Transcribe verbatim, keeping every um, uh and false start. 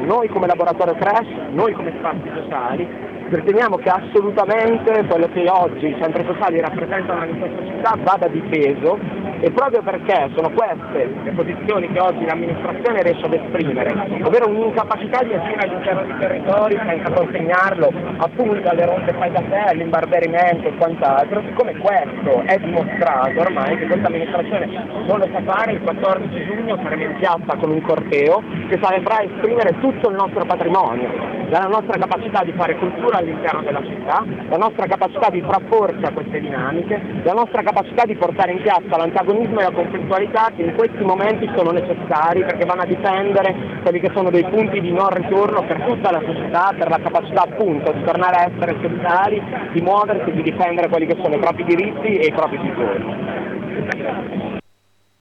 noi come laboratorio Crash, noi come spazi sociali, riteniamo che assolutamente quello che oggi i centri sociali rappresentano in questa città vada difeso, e proprio perché sono queste le posizioni che oggi l'amministrazione riesce ad esprimere, ovvero un'incapacità di agire all'interno dei territori senza consegnarlo appunto alle ronde fai da te, all'imbarberimento e quant'altro, siccome questo è dimostrato ormai che questa amministrazione non lo sa fare, il quattordici giugno saremo in piazza con un corteo che saprà esprimere tutto il nostro patrimonio, dalla nostra capacità di fare cultura all'interno della città, la nostra capacità di frapporsi a queste dinamiche, la nostra capacità di portare in piazza l'antagonismo e la conflittualità che in questi momenti sono necessari perché vanno a difendere quelli che sono dei punti di non ritorno per tutta la società, per la capacità appunto di tornare a essere solidari, di muoversi, di difendere quelli che sono i propri diritti e i propri bisogni.